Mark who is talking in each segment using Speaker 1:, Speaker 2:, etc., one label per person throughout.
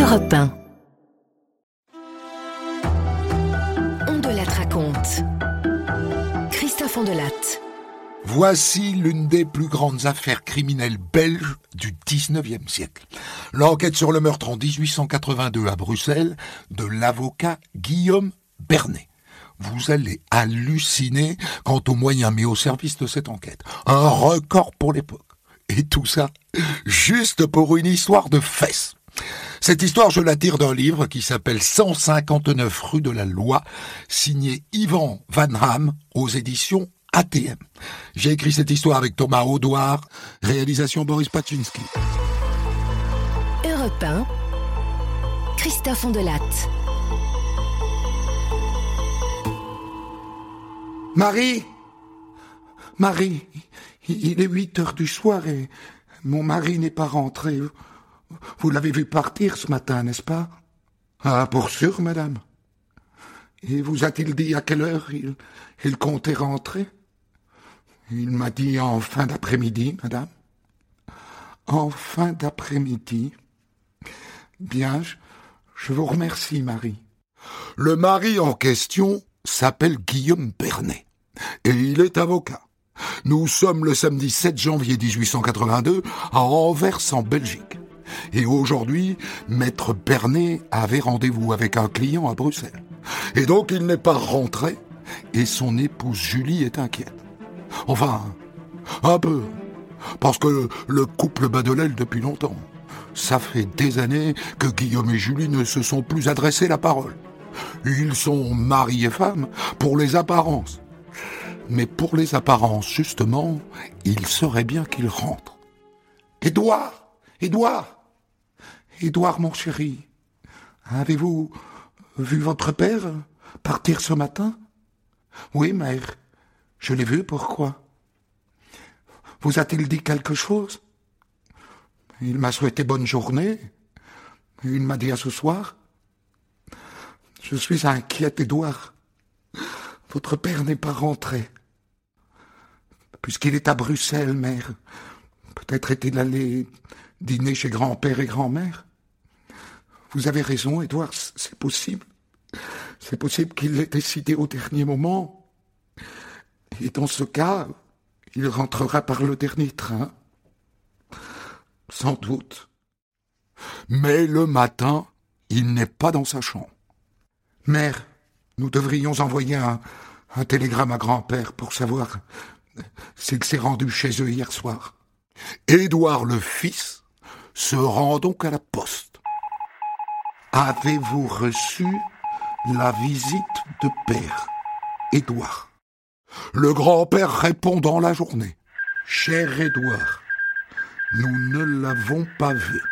Speaker 1: Europe 1. On de la raconte. Christophe Ondelatte.
Speaker 2: Voici l'une des plus grandes affaires criminelles belges du 19e siècle. L'enquête sur le meurtre en 1882 à Bruxelles de l'avocat Guillaume Bernet. Vous allez halluciner quant aux moyens mis au service de cette enquête. Un record pour l'époque. Et tout ça, juste pour une histoire de fesses. Cette histoire, je la tire d'un livre qui s'appelle 159 rue de la Loi, signé Yvan Van Ham aux éditions ATM. J'ai écrit cette histoire avec Thomas Audouard, réalisation Boris Paczynski.
Speaker 1: Europe 1, Christophe Ondelatte.
Speaker 2: Marie, il est 8h du soir et mon mari n'est pas rentré. Vous l'avez vu partir ce matin, n'est-ce pas? Ah, pour sûr, madame. Et vous a-t-il dit à quelle heure il comptait rentrer? Il m'a dit en fin d'après-midi, madame. En fin d'après-midi. Bien, je vous remercie, Marie. Le mari en question s'appelle Guillaume Bernet et il est avocat. Nous sommes le samedi 7 janvier 1882 à Anvers en Belgique. Et aujourd'hui, maître Bernet avait rendez-vous avec un client à Bruxelles. Et donc il n'est pas rentré et son épouse Julie est inquiète. Enfin, un peu, parce que le couple bat de l'aile depuis longtemps. Ça fait des années que Guillaume et Julie ne se sont plus adressé la parole. Ils sont mari et femme pour les apparences. Mais pour les apparences, justement, il serait bien qu'ils rentrent. Édouard, mon chéri, avez-vous vu votre père partir ce matin? Oui, mère, je l'ai vu, pourquoi? Vous a-t-il dit quelque chose? Il m'a souhaité bonne journée. Il m'a dit à ce soir. Je suis inquiète, Édouard. Votre père n'est pas rentré. Puisqu'il est à Bruxelles, mère, peut-être est-il allé dîner chez grand-père et grand-mère. Vous avez raison, Édouard, c'est possible. C'est possible qu'il l'ait décidé au dernier moment. Et dans ce cas, il rentrera par le dernier train. Sans doute. Mais le matin, il n'est pas dans sa chambre. Mère, nous devrions envoyer un télégramme à grand-père pour savoir s'il s'est rendu chez eux hier soir. Édouard le fils se rend donc à la poste. Avez-vous reçu la visite de père Édouard? Le grand-père répond dans la journée. Cher Édouard, nous ne l'avons pas vu.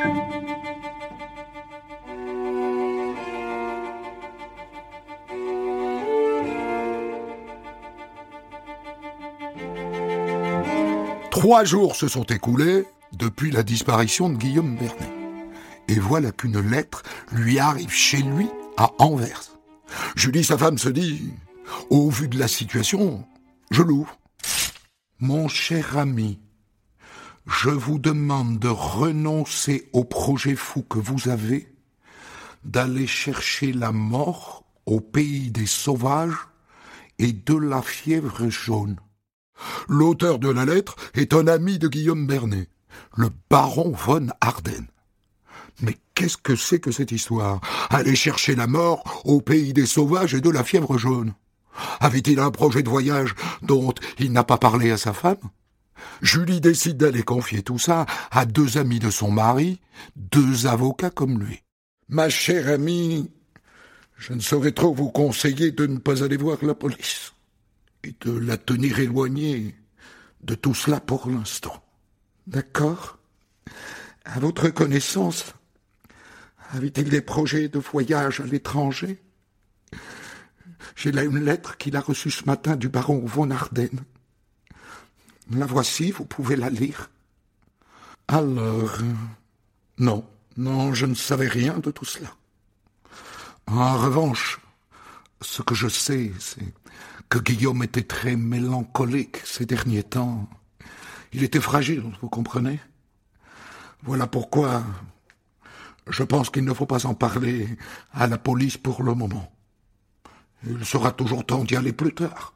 Speaker 2: Trois jours se sont écoulés depuis la disparition de Guillaume Bernet. Et voilà qu'une lettre lui arrive chez lui à Anvers. Julie, sa femme, se dit, au vu de la situation, je l'ouvre. Mon cher ami, je vous demande de renoncer au projet fou que vous avez, d'aller chercher la mort au pays des sauvages et de la fièvre jaune. L'auteur de la lettre est un ami de Guillaume Bernet, le baron von Harden. Mais qu'est-ce que c'est que cette histoire? Aller chercher la mort au pays des sauvages et de la fièvre jaune. Avait-il un projet de voyage dont il n'a pas parlé à sa femme? Julie décide d'aller confier tout ça à deux amis de son mari, deux avocats comme lui. Ma chère amie, je ne saurais trop vous conseiller de ne pas aller voir la police et de la tenir éloignée de tout cela pour l'instant. D'accord? À votre connaissance, avait-il des projets de voyage à l'étranger? J'ai là une lettre qu'il a reçue ce matin du baron von Harden. La voici, vous pouvez la lire. Alors, non, je ne savais rien de tout cela. En revanche, ce que je sais, c'est que Guillaume était très mélancolique ces derniers temps. Il était fragile, vous comprenez? Voilà pourquoi Je pense qu'il ne faut pas en parler à la police pour le moment. Il sera toujours temps d'y aller plus tard.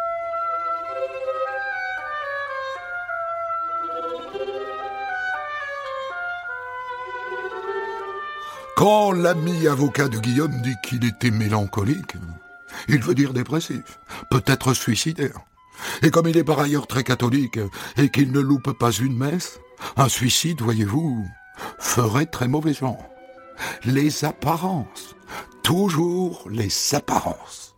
Speaker 2: Quand l'ami avocat de Guillaume dit qu'il était mélancolique, il veut dire dépressif, peut-être suicidaire. Et comme il est par ailleurs très catholique et qu'il ne loupe pas une messe, un suicide, voyez-vous, ferait très mauvais genre. Les apparences, toujours les apparences.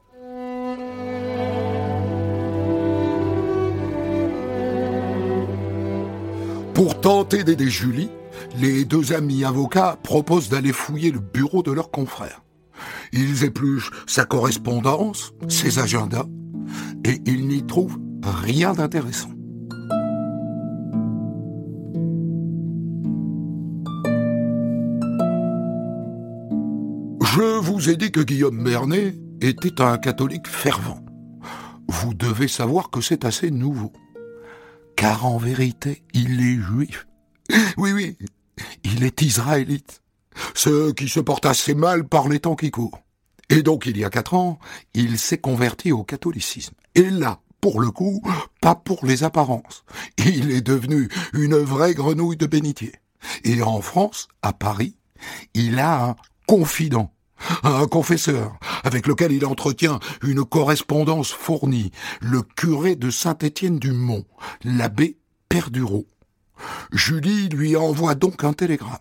Speaker 2: Pour tenter d'aider Julie, les deux amis avocats proposent d'aller fouiller le bureau de leur confrère. Ils épluchent sa correspondance, ses agendas, et ils n'y trouvent rien d'intéressant. Je vous ai dit que Guillaume Bernet était un catholique fervent. Vous devez savoir que c'est assez nouveau. Car en vérité, il est juif. Oui, il est israélite. Ce qui se porte assez mal par les temps qui courent. Et donc, il y a 4 ans, il s'est converti au catholicisme. Et là, pour le coup, pas pour les apparences. Il est devenu une vraie grenouille de bénitier. Et en France, à Paris, il a un confident, un confesseur, avec lequel il entretient une correspondance fournie, le curé de Saint-Étienne-du-Mont, l'abbé Perdureau. Julie lui envoie donc un télégramme.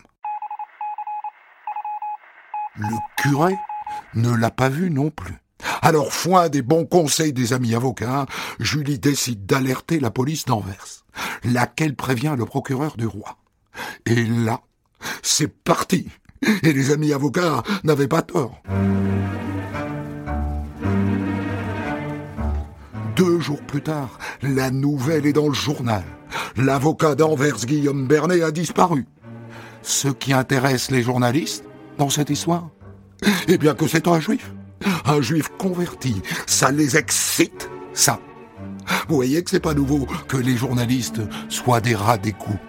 Speaker 2: Le curé ne l'a pas vu non plus. Alors, foin des bons conseils des amis avocats, Julie décide d'alerter la police d'Anvers, laquelle prévient le procureur du roi. Et là, c'est parti. Et les amis avocats n'avaient pas tort. 2 jours plus tard, la nouvelle est dans le journal. L'avocat d'Anvers, Guillaume Bernet, a disparu. Ce qui intéresse les journalistes dans cette histoire, eh bien que c'est un juif converti. Ça les excite, ça. Vous voyez que c'est pas nouveau que les journalistes soient des rats des coups.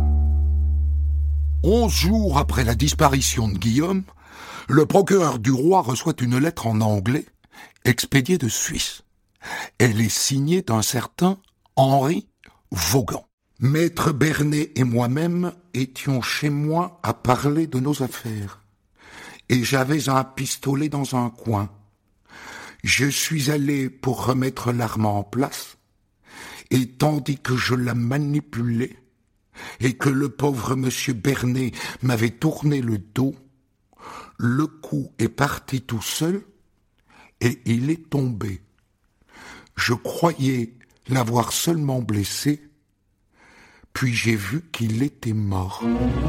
Speaker 2: 11 jours après la disparition de Guillaume, le procureur du roi reçoit une lettre en anglais, expédiée de Suisse. Elle est signée d'un certain Henri Vaughan. Maître Bernet et moi-même étions chez moi à parler de nos affaires. Et j'avais un pistolet dans un coin. Je suis allé pour remettre l'arme en place, et tandis que je la manipulais, et que le pauvre monsieur Bernet m'avait tourné le dos, le coup est parti tout seul, et il est tombé. Je croyais l'avoir seulement blessé, puis j'ai vu qu'il était mort.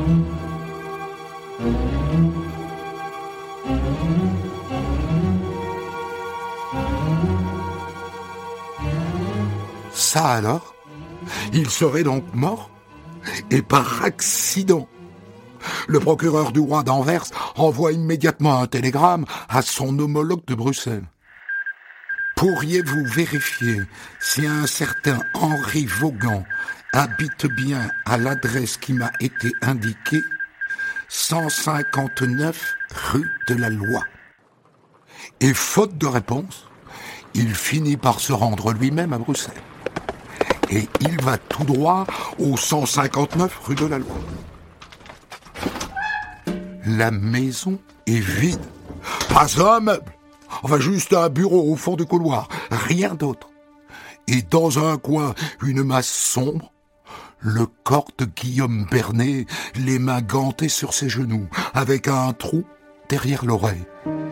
Speaker 2: Ça alors, il serait donc mort, et par accident. Le procureur du roi d'Anvers envoie immédiatement un télégramme à son homologue de Bruxelles. Pourriez-vous vérifier si un certain Henri Vaughan habite bien à l'adresse qui m'a été indiquée, 159 rue de la Loi. Et faute de réponse, il finit par se rendre lui-même à Bruxelles. Et il va tout droit au 159 rue de la Loi. La maison est vide. Pas un meuble. Enfin, juste un bureau au fond du couloir. Rien d'autre. Et dans un coin, une masse sombre, le corps de Guillaume Bernet, les mains gantées sur ses genoux, avec un trou derrière l'oreille.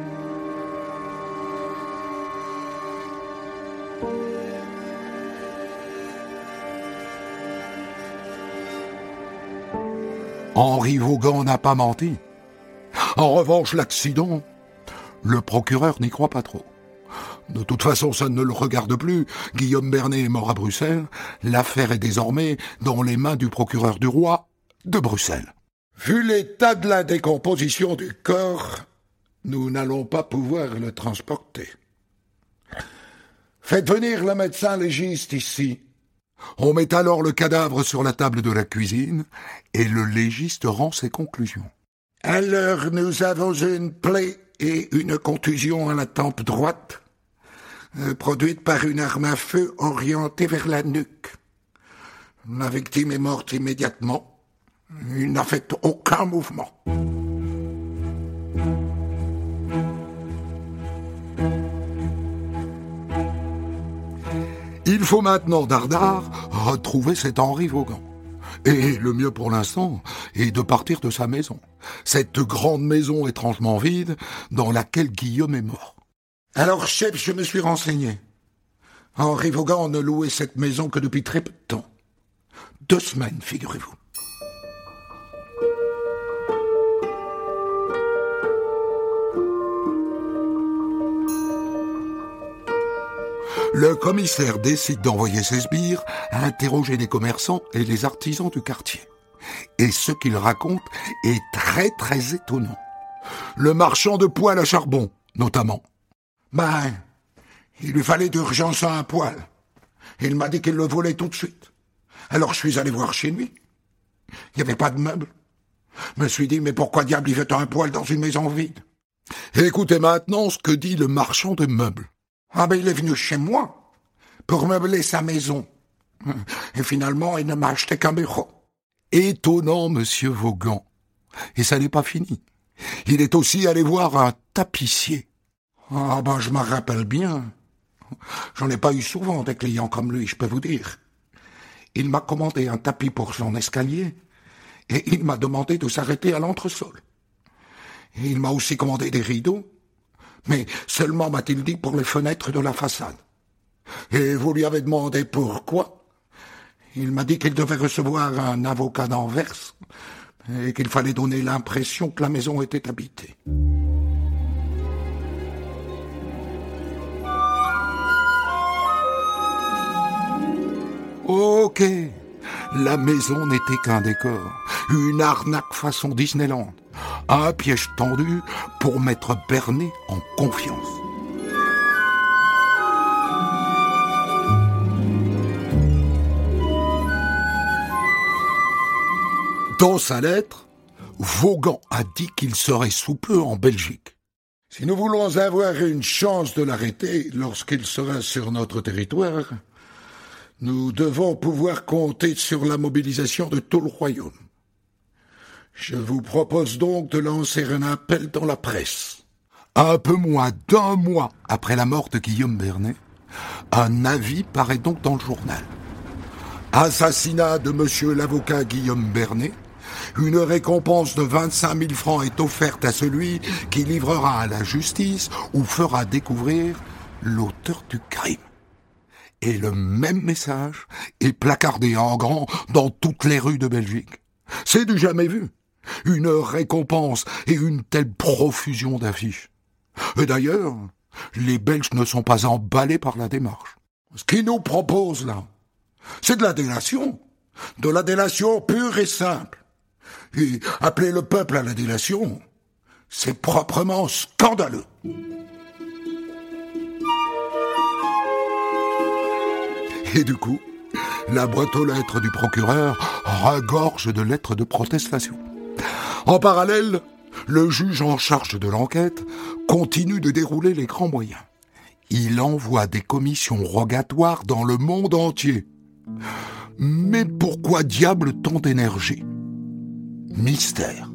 Speaker 2: Henri Vaughan n'a pas menti. En revanche, l'accident, le procureur n'y croit pas trop. De toute façon, ça ne le regarde plus. Guillaume Bernet est mort à Bruxelles. L'affaire est désormais dans les mains du procureur du roi de Bruxelles. Vu l'état de la décomposition du corps, nous n'allons pas pouvoir le transporter. Faites venir le médecin légiste ici. On met alors le cadavre sur la table de la cuisine et le légiste rend ses conclusions. Alors nous avons une plaie et une contusion à la tempe droite, produite par une arme à feu orientée vers la nuque. La victime est morte immédiatement. Il n'a fait aucun mouvement. Il faut maintenant, dardard, retrouver cet Henri Vaughan. Et le mieux pour l'instant est de partir de sa maison. Cette grande maison étrangement vide dans laquelle Guillaume est mort. Alors, chef, je me suis renseigné. Henri Vaughan ne louait cette maison que depuis très peu de temps. 2 semaines, figurez-vous. Le commissaire décide d'envoyer ses sbires à interroger les commerçants et les artisans du quartier. Et ce qu'il raconte est très très étonnant. Le marchand de poêle à charbon, notamment. Il lui fallait d'urgence un poêle. Il m'a dit qu'il le volait tout de suite. Alors je suis allé voir chez lui. Il n'y avait pas de meubles. Je me suis dit, mais pourquoi diable il veut un poêle dans une maison vide? Écoutez maintenant ce que dit le marchand de meubles. Il est venu chez moi pour meubler sa maison. Et finalement, il ne m'a acheté qu'un bureau. Étonnant, monsieur Vaughan. Et ça n'est pas fini. Il est aussi allé voir un tapissier. Je m'en rappelle bien. J'en ai pas eu souvent des clients comme lui, je peux vous dire. Il m'a commandé un tapis pour son escalier et il m'a demandé de s'arrêter à l'entresol. Et il m'a aussi commandé des rideaux, mais seulement, m'a-t-il dit, pour les fenêtres de la façade. Et vous lui avez demandé pourquoi? Il m'a dit qu'il devait recevoir un avocat d'Anvers et qu'il fallait donner l'impression que la maison était habitée. Ok, la maison n'était qu'un décor, une arnaque façon Disneyland, un piège tendu pour mettre Bernet en confiance. Dans sa lettre, Vaughan a dit qu'il serait sous peu en Belgique. Si nous voulons avoir une chance de l'arrêter lorsqu'il sera sur notre territoire, nous devons pouvoir compter sur la mobilisation de tout le royaume. Je vous propose donc de lancer un appel dans la presse. Un peu moins d'1 mois après la mort de Guillaume Bernet, un avis paraît donc dans le journal. Assassinat de monsieur l'avocat Guillaume Bernet. Une récompense de 25 000 francs est offerte à celui qui livrera à la justice ou fera découvrir l'auteur du crime. Et le même message est placardé en grand dans toutes les rues de Belgique. C'est du jamais vu. Une récompense et une telle profusion d'affiches. Et d'ailleurs, les Belges ne sont pas emballés par la démarche. Ce qu'ils nous proposent là, c'est de la délation. De la délation pure et simple. Et appeler le peuple à la délation, c'est proprement scandaleux. Et du coup, la boîte aux lettres du procureur regorge de lettres de protestation. En parallèle, le juge en charge de l'enquête continue de dérouler les grands moyens. Il envoie des commissions rogatoires dans le monde entier. Mais pourquoi diable tant d'énergie? Mystère.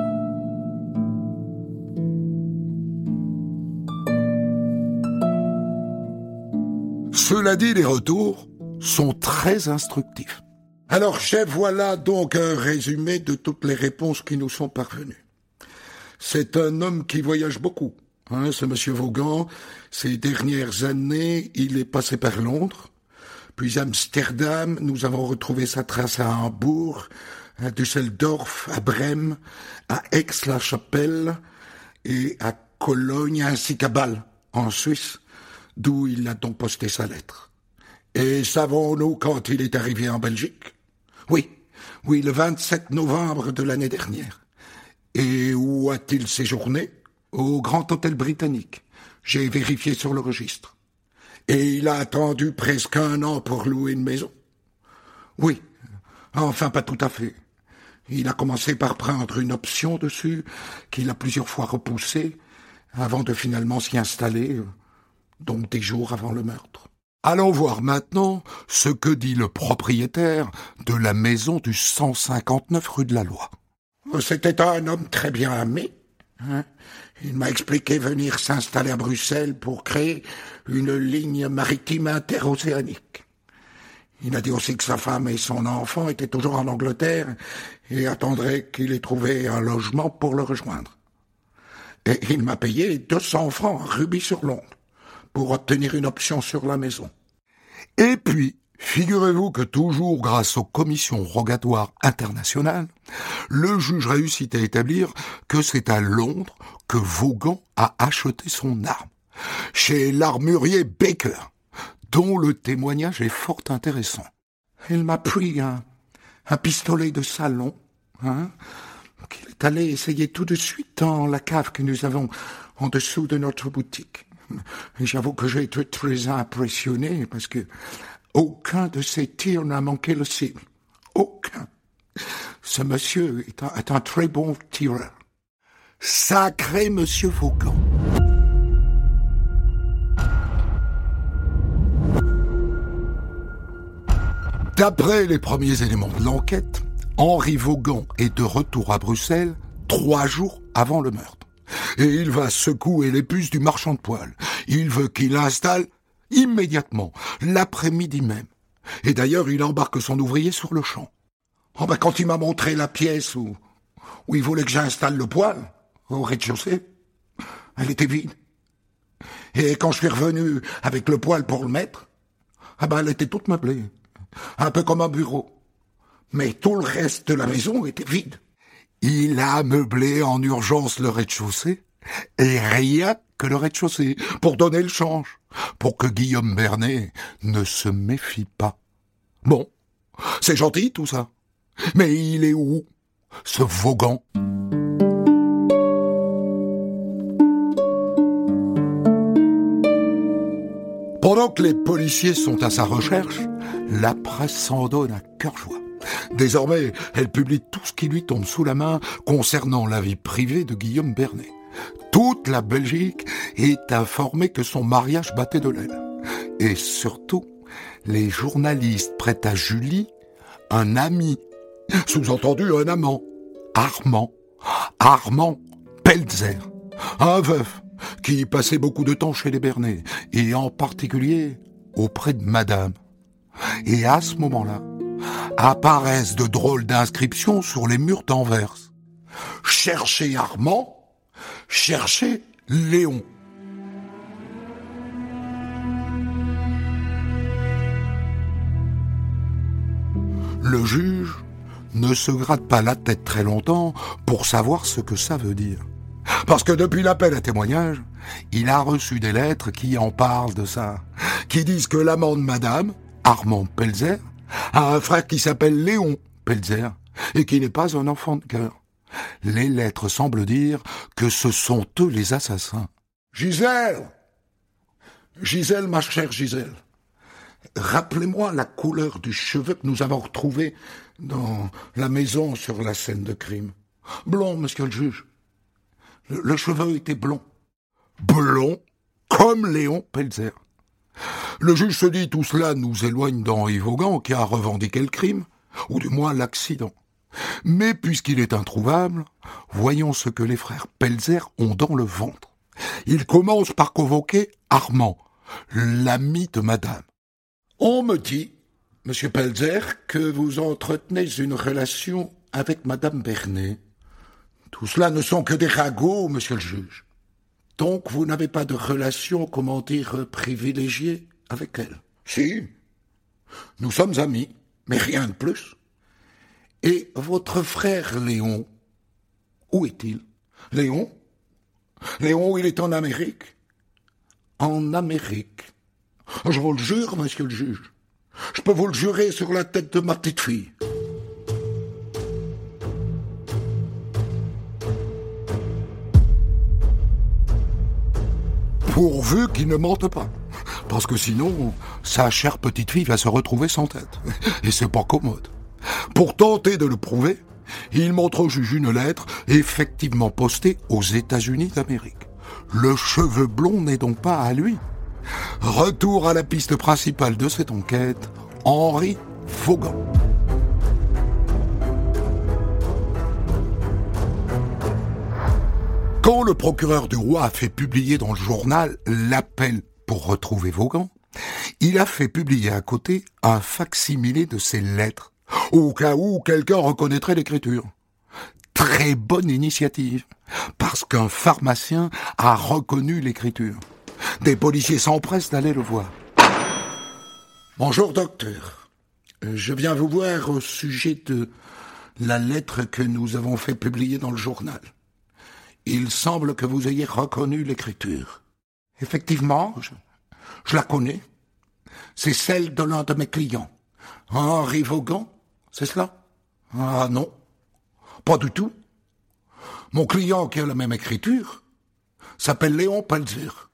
Speaker 2: Cela dit, les retours sont très instructifs. Alors, chef, voilà donc un résumé de toutes les réponses qui nous sont parvenues. C'est un homme qui voyage beaucoup, ce monsieur Vaughan. Ces dernières années, il est passé par Londres, puis Amsterdam. Nous avons retrouvé sa trace à Hambourg, à Düsseldorf, à Brême, à Aix-la-Chapelle et à Cologne, ainsi qu'à Bâle, en Suisse, d'où il a donc posté sa lettre. Et savons-nous quand il est arrivé en Belgique? Oui, le 27 novembre de l'année dernière. Et où a-t-il séjourné? Au Grand Hôtel Britannique. J'ai vérifié sur le registre. Et il a attendu presque 1 an pour louer une maison? Oui, enfin pas tout à fait. Il a commencé par prendre une option dessus, qu'il a plusieurs fois repoussée, avant de finalement s'y installer, donc des jours avant le meurtre. Allons voir maintenant ce que dit le propriétaire de la maison du 159 rue de la Loi. C'était un homme très bien aimé. Il m'a expliqué venir s'installer à Bruxelles pour créer une ligne maritime interocéanique. Il a dit aussi que sa femme et son enfant étaient toujours en Angleterre et attendraient qu'il ait trouvé un logement pour le rejoindre. Et il m'a payé 200 francs à Rubis-sur-Londe pour obtenir une option sur la maison. Et puis, figurez-vous que toujours grâce aux commissions rogatoires internationales, le juge réussit à établir que c'est à Londres que Vaughan a acheté son arme, chez l'armurier Baker, dont le témoignage est fort intéressant. Il m'a pris un pistolet de salon, qu'il est allé essayer tout de suite dans la cave que nous avons en dessous de notre boutique. Et j'avoue que j'ai été très impressionné parce que aucun de ces tirs n'a manqué le cible. Aucun. Ce monsieur est un très bon tireur. Sacré monsieur Vaughan. D'après les premiers éléments de l'enquête, Henri Vaughan est de retour à Bruxelles 3 jours avant le meurtre. Et il va secouer les puces du marchand de poils. Il veut qu'il installe immédiatement, l'après-midi même. Et d'ailleurs, il embarque son ouvrier sur le champ. Quand il m'a montré la pièce où il voulait que j'installe le poêle, au rez-de-chaussée, elle était vide. Et quand je suis revenu avec le poêle pour le mettre, elle était toute meublée. Un peu comme un bureau. Mais tout le reste de la maison était vide. Il a meublé en urgence le rez-de-chaussée, et rien que le rez-de-chaussée, pour donner le change, pour que Guillaume Bernet ne se méfie pas. Bon, c'est gentil tout ça. Mais il est où, ce Vaughan ? Pendant que les policiers sont à sa recherche, la presse s'en donne à cœur joie. Désormais, elle publie tout ce qui lui tombe sous la main concernant la vie privée de Guillaume Bernet. Toute la Belgique est informée que son mariage battait de l'aile. Et surtout, les journalistes prêtent à Julie un ami, sous-entendu un amant, Armand Pelzer, un veuf qui passait beaucoup de temps chez les Bernet, et en particulier auprès de madame. Et à ce moment-là, apparaissent de drôles d'inscriptions sur les murs d'Anvers. Cherchez Armand, cherchez Léon. Le juge ne se gratte pas la tête très longtemps pour savoir ce que ça veut dire. Parce que depuis l'appel à témoignage, il a reçu des lettres qui en parlent de ça, qui disent que l'amant de madame, Armand Pelzer, a un frère qui s'appelle Léon Pelzer et qui n'est pas un enfant de cœur. Les lettres semblent dire que ce sont eux les assassins. Gisèle, ma chère Gisèle, rappelez-moi la couleur du cheveu que nous avons retrouvé dans la maison sur la scène de crime. Blond, monsieur le juge. Le cheveu était blond. Blond comme Léon Pelzer. Le juge se dit tout cela nous éloigne d'Henri Vaughan qui a revendiqué le crime, ou du moins l'accident. Mais puisqu'il est introuvable, voyons ce que les frères Pelzer ont dans le ventre. Ils commencent par convoquer Armand, l'ami de madame. On me dit, monsieur Pelzer, que vous entretenez une relation avec madame Bernet. Tout cela ne sont que des ragots, monsieur le juge. Donc vous n'avez pas de relation, privilégiée avec elle? Si, nous sommes amis, mais rien de plus. Et votre frère Léon, où est-il? Léon, il est en Amérique. En Amérique. Je vous le jure, monsieur le juge. Je peux vous le jurer sur la tête de ma petite fille. Pourvu qu'il ne mente pas. Parce que sinon, sa chère petite fille va se retrouver sans tête. Et c'est pas commode. Pour tenter de le prouver, il montre au juge une lettre effectivement postée aux États-Unis d'Amérique. Le cheveu blond n'est donc pas à lui. Retour à la piste principale de cette enquête, Henri Vaughan. Quand le procureur du roi a fait publier dans le journal l'appel pour retrouver Vaughan, il a fait publier à côté un fac-similé de ses lettres, au cas où quelqu'un reconnaîtrait l'écriture. Très bonne initiative, parce qu'un pharmacien a reconnu l'écriture. Des policiers s'empressent d'aller le voir. Bonjour, docteur. Je viens vous voir au sujet de la lettre que nous avons fait publier dans le journal. Il semble que vous ayez reconnu l'écriture. Effectivement, je la connais. C'est celle de l'un de mes clients. Henri Vaughan, c'est cela? Ah non, pas du tout. Mon client qui a la même écriture s'appelle Léon Pelzer.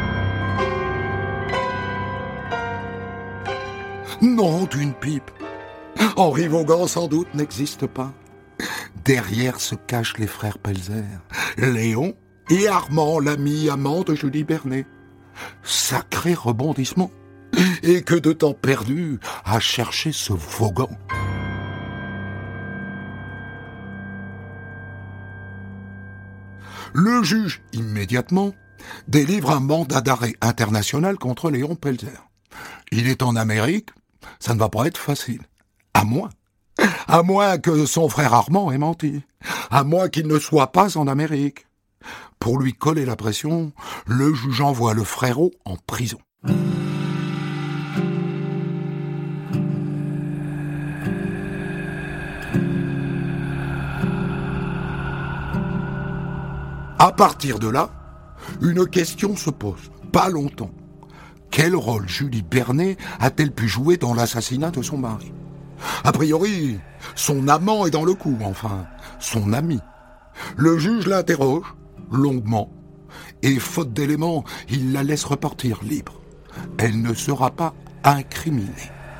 Speaker 2: Non, d'une pipe. Henri Vaughan, sans doute, n'existe pas. Derrière se cachent les frères Pelzer, Léon et Armand, l'ami amant de Julie Bernet. Sacré rebondissement. Et que de temps perdu à chercher ce Vaughan. Le juge, immédiatement, délivre un mandat d'arrêt international contre Léon Pelzer. Il est en Amérique, ça ne va pas être facile. À moins que son frère Armand ait menti. À moins qu'il ne soit pas en Amérique. Pour lui coller la pression, le juge envoie le frérot en prison. À partir de là, une question se pose, pas longtemps. Quel rôle Julie Bernet a-t-elle pu jouer dans l'assassinat de son mari? A priori, son amant est dans le coup, enfin, son ami. Le juge l'interroge, longuement, et faute d'éléments, il la laisse repartir libre. Elle ne sera pas incriminée.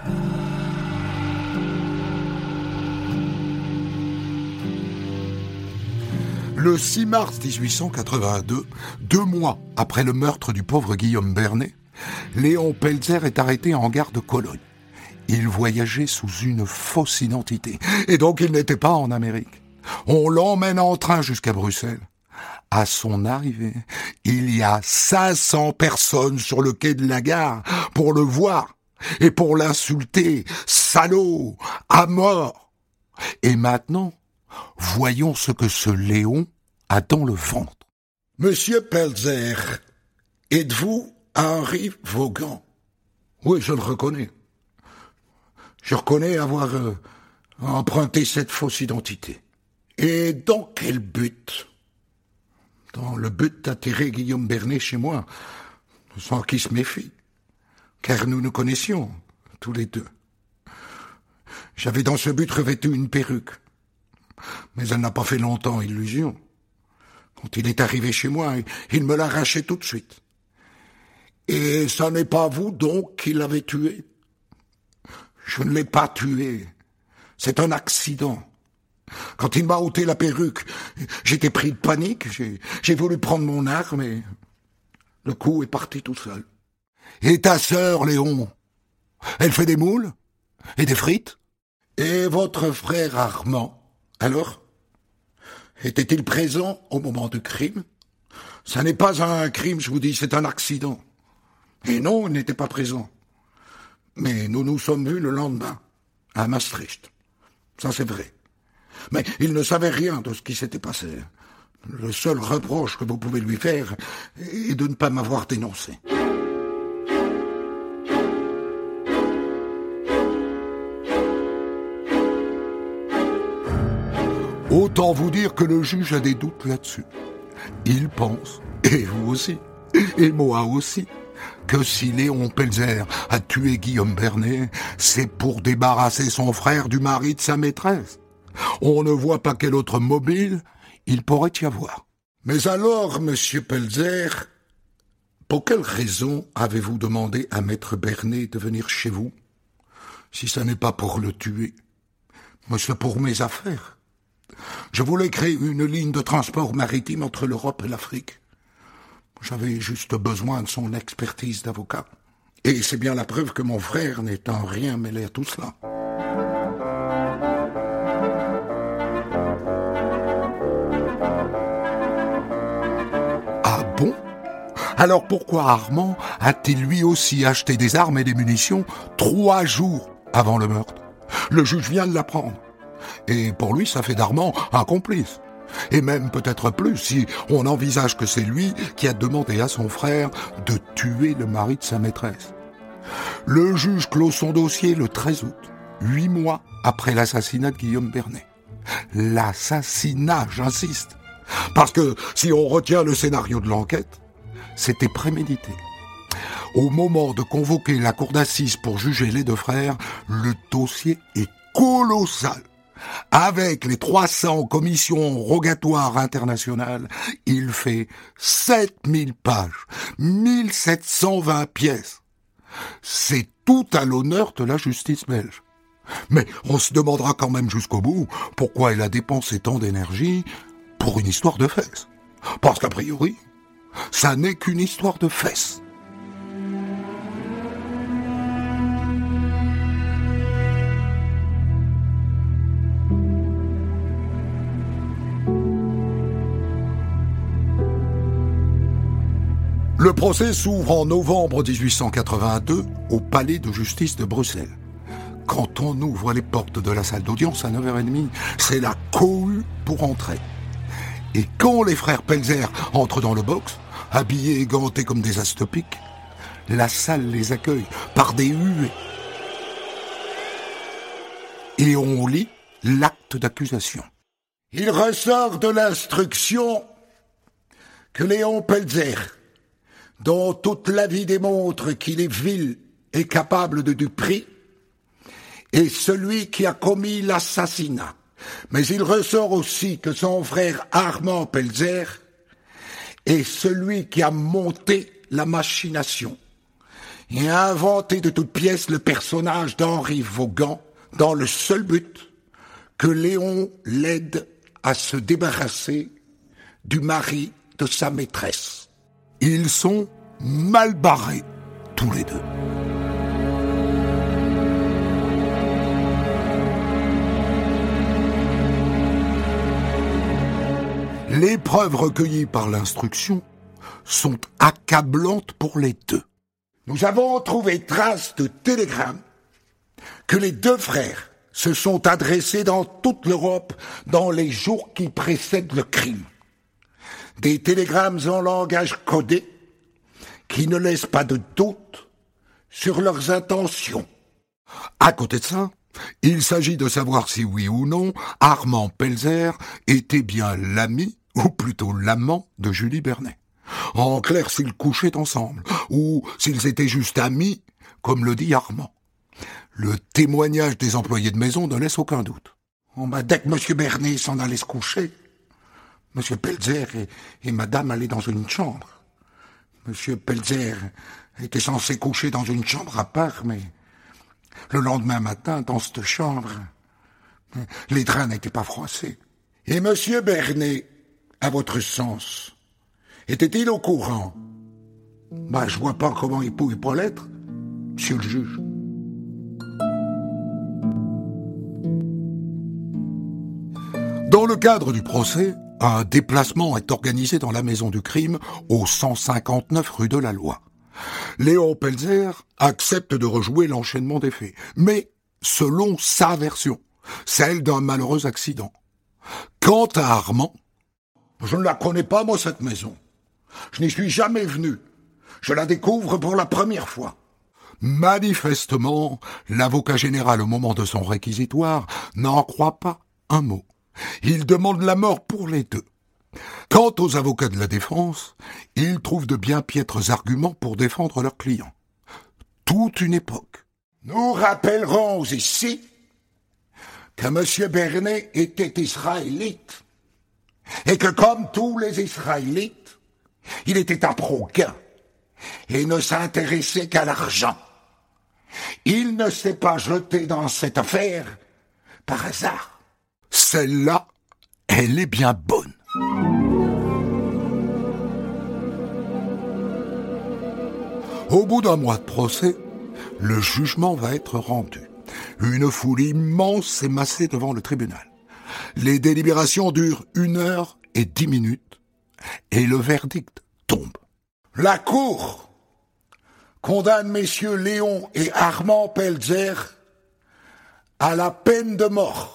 Speaker 2: Le 6 mars 1882, 2 mois après le meurtre du pauvre Guillaume Bernet, Léon Pelzer est arrêté en gare de Cologne. Il voyageait sous une fausse identité, et donc il n'était pas en Amérique. On l'emmène en train jusqu'à Bruxelles. À son arrivée, il y a 500 personnes sur le quai de la gare pour le voir et pour l'insulter, salaud, à mort. Et maintenant, voyons ce que ce Léon a dans le ventre. Monsieur Pelzer, êtes-vous Henri Vaughan? Oui, je le reconnais. Je reconnais avoir emprunté cette fausse identité. Et dans quel but? Dans le but d'attirer Guillaume Bernet chez moi, sans qu'il se méfie, car nous nous connaissions, tous les deux. J'avais dans ce but revêtu une perruque, mais elle n'a pas fait longtemps illusion. Quand il est arrivé chez moi, il me l'a arraché tout de suite. Et ça n'est pas vous donc qui l'avez tué? Je ne l'ai pas tué. C'est un accident. Quand il m'a ôté la perruque, j'étais pris de panique. J'ai voulu prendre mon arme et le coup est parti tout seul. Et ta sœur, Léon, elle fait des moules et des frites? Et votre frère Armand, alors? Était-il présent au moment du crime? Ça n'est pas un crime, je vous dis, c'est un accident. Et non, il n'était pas présent. Mais nous nous sommes vus le lendemain, à Maastricht. Ça, c'est vrai. Mais il ne savait rien de ce qui s'était passé. Le seul reproche que vous pouvez lui faire est de ne pas m'avoir dénoncé. Autant vous dire que le juge a des doutes là-dessus. Il pense, et vous aussi, et moi aussi, que si Léon Pelzer a tué Guillaume Bernet, c'est pour débarrasser son frère du mari de sa maîtresse. On ne voit pas quel autre mobile il pourrait y avoir. Mais alors, monsieur Pelzer, pour quelle raison avez-vous demandé à maître Bernet de venir chez vous? Si ce n'est pas pour le tuer, mais c'est pour mes affaires. Je voulais créer une ligne de transport maritime entre l'Europe et l'Afrique. J'avais juste besoin de son expertise d'avocat. Et c'est bien la preuve que mon frère n'est en rien mêlé à tout cela. Ah bon ? Alors pourquoi Armand a-t-il lui aussi acheté des armes et des munitions 3 jours avant le meurtre ? Le juge vient de l'apprendre. Et pour lui, ça fait d'Armand un complice. Et même peut-être plus si on envisage que c'est lui qui a demandé à son frère de tuer le mari de sa maîtresse. Le juge clôt son dossier le 13 août, 8 mois après l'assassinat de Guillaume Bernet. L'assassinat, j'insiste. Parce que si on retient le scénario de l'enquête, c'était prémédité. Au moment de convoquer la cour d'assises pour juger les 2 frères, le dossier est colossal. Avec les 300 commissions rogatoires internationales, il fait 7000 pages, 1720 pièces. C'est tout à l'honneur de la justice belge. Mais on se demandera quand même jusqu'au bout pourquoi elle a dépensé tant d'énergie pour une histoire de fesses. Parce qu'a priori, ça n'est qu'une histoire de fesses. Le procès s'ouvre en novembre 1882 au palais de justice de Bruxelles. Quand on ouvre les portes de la salle d'audience à 9h30, c'est la cohue pour entrer. Et quand les frères Pelzer entrent dans le box, habillés et gantés comme des astopiques, la salle les accueille par des huées. Et on lit l'acte d'accusation. Il ressort de l'instruction que Léon Pelzer, dont toute la vie démontre qu'il est vil et capable de duperie, est celui qui a commis l'assassinat. Mais il ressort aussi que son frère Armand Pelzer est celui qui a monté la machination et a inventé de toutes pièces le personnage d'Henri Vaughan dans le seul but que Léon l'aide à se débarrasser du mari de sa maîtresse. Ils sont mal barrés, tous les 2. Les preuves recueillies par l'instruction sont accablantes pour les 2. Nous avons trouvé trace de télégrammes que les 2 frères se sont adressés dans toute l'Europe dans les jours qui précèdent le crime. Des télégrammes en langage codé qui ne laissent pas de doute sur leurs intentions. À côté de ça, il s'agit de savoir si oui ou non Armand Pelzer était bien l'ami, ou plutôt l'amant de Julie Bernet. En clair, s'ils couchaient ensemble, ou s'ils étaient juste amis, comme le dit Armand. Le témoignage des employés de maison ne laisse aucun doute. Dès que M. Bernet s'en allait se coucher, M. Pelzer et Madame allaient dans une chambre. M. Pelzer était censé coucher dans une chambre à part, mais le lendemain matin, dans cette chambre, les draps n'étaient pas froissés. Et M. Bernet, à votre sens, était-il au courant ? Je vois pas comment il pouvait pas l'être, monsieur le juge. Dans le cadre du procès, un déplacement est organisé dans la maison du crime au 159 rue de la Loi. Léon Pelzer accepte de rejouer l'enchaînement des faits, mais selon sa version, celle d'un malheureux accident. Quant à Armand, je ne la connais pas, moi, cette maison. Je n'y suis jamais venu. Je la découvre pour la première fois. Manifestement, l'avocat général, au moment de son réquisitoire, n'en croit pas un mot. Il demande la mort pour les 2. Quant aux avocats de la défense, ils trouvent de bien piètres arguments pour défendre leurs clients. Toute une époque. Nous rappellerons ici que M. Bernet était israélite et que, comme tous les Israélites, il était un pro-gain et ne s'intéressait qu'à l'argent. Il ne s'est pas jeté dans cette affaire par hasard. Celle-là elle est bien bonne. Au bout d'un mois de procès, le jugement va être rendu. Une foule immense est massée devant le tribunal. Les délibérations durent 1h10 et le verdict tombe. La Cour condamne messieurs Léon et Armand Pelzer à la peine de mort.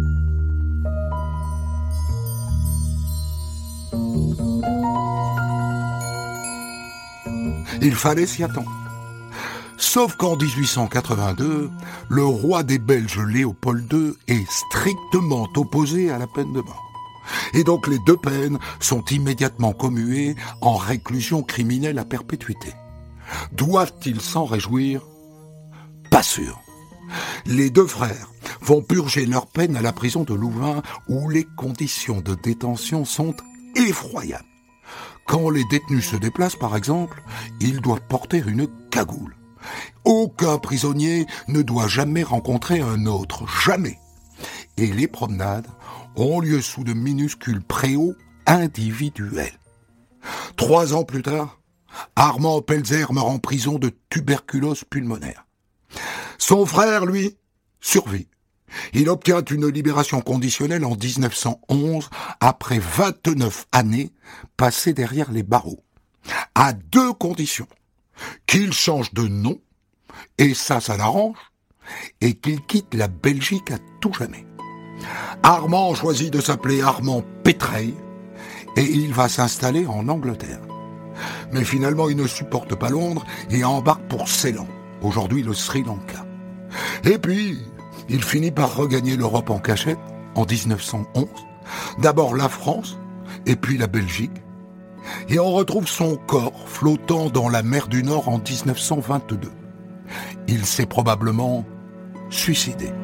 Speaker 2: Il fallait s'y attendre. Sauf qu'en 1882, le roi des Belges Léopold II est strictement opposé à la peine de mort. Et donc les deux peines sont immédiatement commuées en réclusion criminelle à perpétuité. Doivent-ils s'en réjouir ? Pas sûr. Les deux frères vont purger leur peine à la prison de Louvain où les conditions de détention sont effroyables. Quand les détenus se déplacent, par exemple, ils doivent porter une cagoule. Aucun prisonnier ne doit jamais rencontrer un autre, jamais. Et les promenades ont lieu sous de minuscules préaux individuels. 3 ans plus tard, Armand Pelzer meurt en prison de tuberculose pulmonaire. Son frère, lui, survit. Il obtient une libération conditionnelle en 1911 après 29 années passées derrière les barreaux. À 2 conditions. Qu'il change de nom, et ça l'arrange, et qu'il quitte la Belgique à tout jamais. Armand choisit de s'appeler Armand Pétreil, et il va s'installer en Angleterre. Mais finalement, il ne supporte pas Londres et embarque pour Ceylan, aujourd'hui le Sri Lanka. Et puis, il finit par regagner l'Europe en cachette, en 1911, d'abord la France, et puis la Belgique, et on retrouve son corps flottant dans la mer du Nord en 1922. Il s'est probablement suicidé.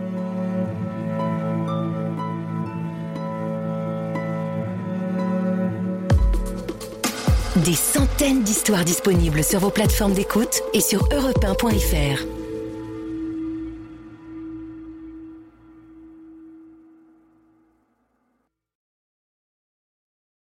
Speaker 1: Des centaines d'histoires disponibles sur vos plateformes d'écoute et sur europe1.fr.